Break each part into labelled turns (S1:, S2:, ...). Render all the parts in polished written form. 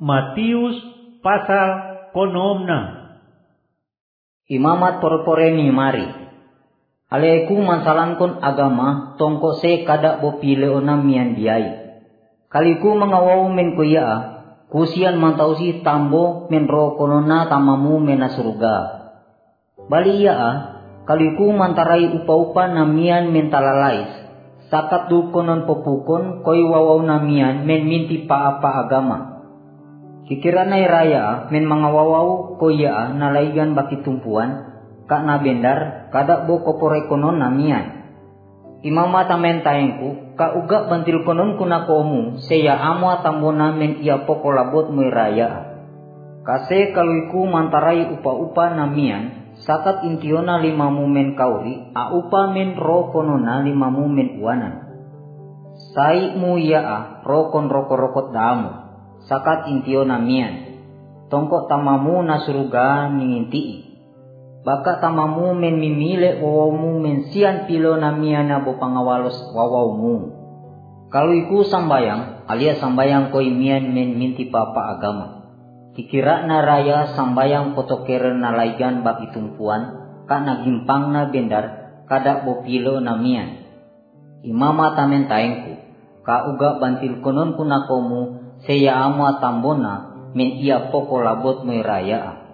S1: Matius pasal konomna.
S2: Imamat porporeni mari. Aleku mansalankon agama tongko se kada bopile onam mian diai. Kaliku mengawau men kuya, kusian mantausi tambo men ro konona tamamu mena surga. Bali ia kaliku mantarai upa-upa namian men talalais. Sakat du konon popukon koi wawau namian men minti pa-apa agama. Kikiranay raya men mga wawau koya nalaigan baki tumpuan kak na bendar kada bo kopore konon namian. Imamata men tayengku ka uga bantil konon kuna komu seya amo atambona men ia poko labot moy raya. Kase kaluiku mantarai upa-upa namian sakat intiona 5 men kauri a upa men ro konona 5 men uanan. Sai mu ya rokon rokot damu. Sakat intio namian, tongkok tamamu na suruga ningintii. Baka tamamu men mimile wawamu men sian pilo namian na bo pangawalos wawawmu. Kalau iku sambayang, alias sambayang koi mian men minti papa agama. Kikira na raya sambayang potokeren na laigan baki tumpuan, ka nagimpang na bendar kada bo pilo namian. Imama tamen taengku, ka uga bantil konon kuna komu, seya amo atambona men ia poko labot moy raya.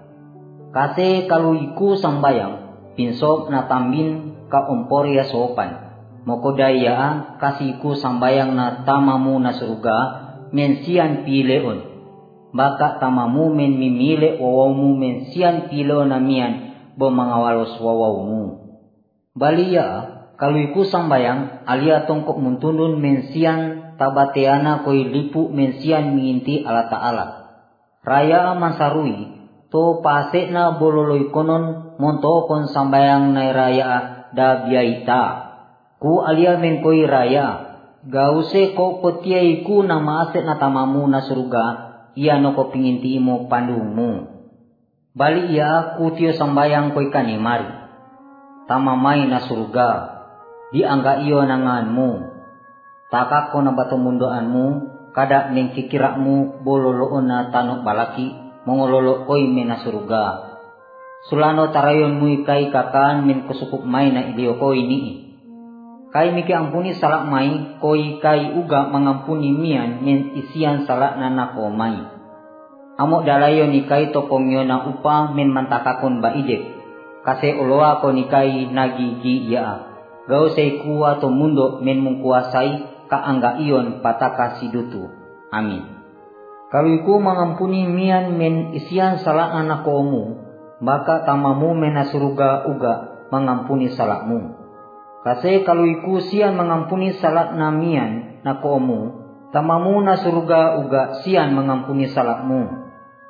S2: Kase kalau iku sambayang pinsop na tambin ka ompori ya sopan. Mokodaya kasi iku sambayang na tamamu na surga men sian pileon. Baka tamamu men mimile wawawmu men sian pilo namian bo mangawalos wawawmu. Baliya kalau iku sambayang alia tongkok muntundun men sian tabateana koi lipu mensian minginti ala ta'ala. Raya mansarui to pasek na bololoi konon monto kon sambayang nai raya da biaita. Ku alia men koi raya. Gause ko petiai ku na maasek na tamamu na surga ia no ko pinginti mo pandungmu. Bali ia ku tio sambayang koi kanimari. Tamamai na surga. Diangga iyo nanganmu. Takak ko na bato mundoanmu, kada men kikirakmu bololoon na tanok balaki, mongololo koy men na suruga. Sulano tarayon mo ikay kakan men kusukup may na idiyo koy nii. Kay miki ampuni salak may, koy kay uga mangampuni mian men isian salak na nako may. Amo dalayon ikay topongyo na upa men mantakakon ba idek, kasi uloa ko nikay nagigi iya. Gausay kuwa to mundo men mungkuasay, kaangga iyon pataka sidutu. Amin. Kalau iku mangampuni mian men isian salah anak komu, maka tamamu mena suruga uga mangampuni salakmu. Kase kalau iku sian mangampuni salak na mian na komu, tamamu na suruga uga sian mangampuni salakmu.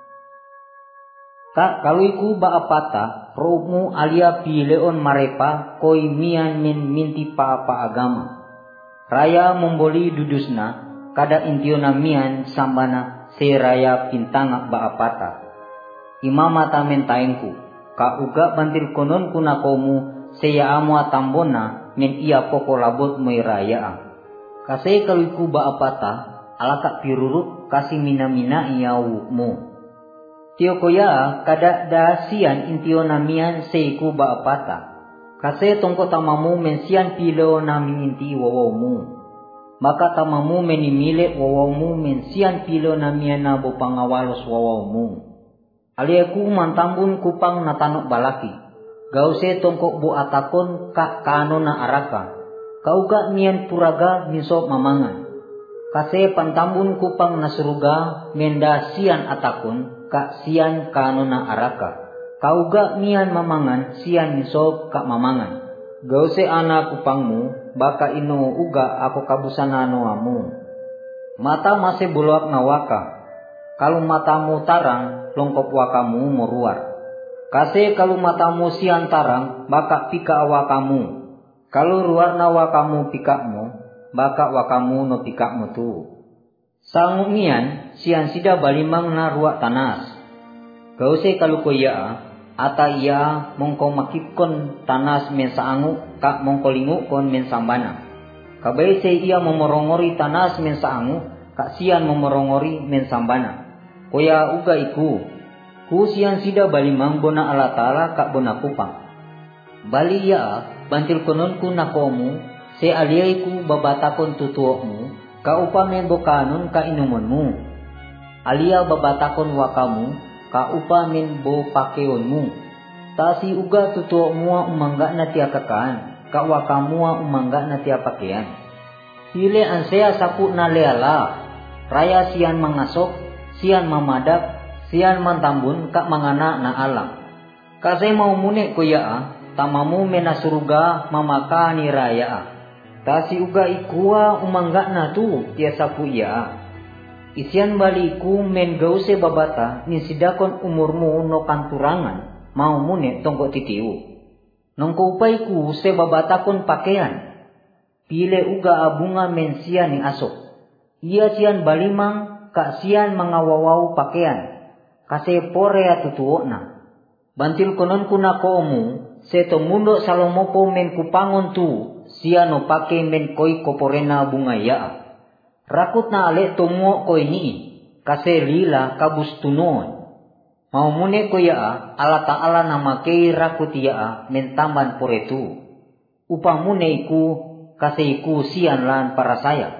S2: Tak kalau iku baapata rohmu alia pileon marepa koi mian men minti pa-apa agama. Raya memboli dudusna kada intiona mian sambana se raya pintanga baapata. Imamata men taengku ka uga bantil konon kuna komu seya amo atambona men ia poko labot moy raya. Kase kaluiku baapata alaka piruruk kasi mina-mina iawukmu. Tio koya kada dasian intiona mian seiku baapata. Kase tongko tamamu mensian pilo na minginti wawawmu. Maka tamamu menimile wawawmu mensian pilo na miana bo pangawalos wawawmu. Aliaku mantambun kupang na tanok balaki. Gause tongko bu atakon ka kano na araka. Kauga mian puraga miso mamangan. Kase pantambun kupang na suruga menda sian atakon ka sian kano na araka. Kauga mian mamangan sian miso ka mamangan. Gause anak kupangmu baka ino uga ako kabusanano amu. Mata masih buluak na waka. Kalau matamu tarang longkop wakamu moruar. Kase kalau matamu sian tarang baka pika wakamu. Kalau ruar na wakamu pikakmu baka wakamu no pikakmu tu. Sangu mian sian sida balimang na ruak tanas. Gause kalau koya ata ia mongko makikon tanas men saangu kak mongko lingu kon men sambana. Kabay se ia memorongori tanas men saangu kak sian memorongori men sambana. Koya uga iku, ku sian sida balimang bona Allah Ta'ala kak bona kupang. Bali ya, bantil konon ku nakomu, se aliay ku babatakon tutuokmu, ka upamen bokanon ka inumonmu. Alia babatakon wakamu, ka upamen bo pakeonmu. Tasi uga tutuokmu umangga na tiya kakaan, ka wakamu umangga na tiya pakean. Pile ansea sapu na leala, raya sian mangasok, sian mamadak, sian mantambun ka mangana na alam. Kasi mau mune kuya tamamu mena surga mamaka ni raya. Tasi uga ikua umangga na tu tiya sapu iya. Isian baliku men gause babata ni sidakon umurmu no kanturangan mau mune tongko titiu. Nongko upaiku se babatakon pakaian. Pile uga abunga men sian ni asok. Ia sian balimang ka sian mangawawau pakaian. Kase porea tutuokna. Bantil konon kuna koomu se tomundo salomopo men kupangon tu sian no pake men koi koporena bunga ya. Rakut na ale tomuo koi ni kase lila kabus tunon. Mau mune ko ya Allah Ta'ala namakei rakut ya men tamban poretu. Upamune iku kase iku sian lan para saya.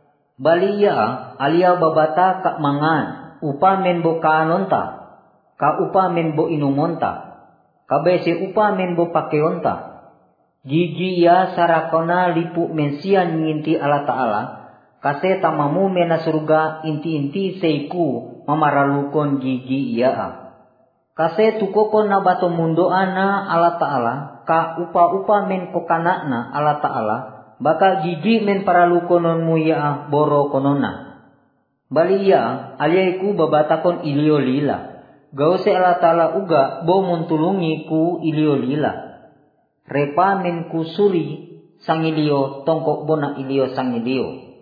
S2: Bali ya alia babata kak mangan upa men bo kaanonta, ka upa men bo inumonta, kabese upa men bo pakeonta. Gigi ya sarakona lipu men sian nginti Allah Ta'ala, kase tamamu mena surga inti-inti seiku mamaralukon gigi iya. Kase tukoko na bato mundoan na Allah Ta'ala, ka upa-upa men kokana na Allah Ta'ala, baka gigi men paralukonon mu ya boro konona. Bali ya aliaiku babatakon ilio lila. Gause Allah Ta'ala uga bo muntulungi ku ilio lila. Repa men kusuri sangilio tongkok bona ilio sangilio.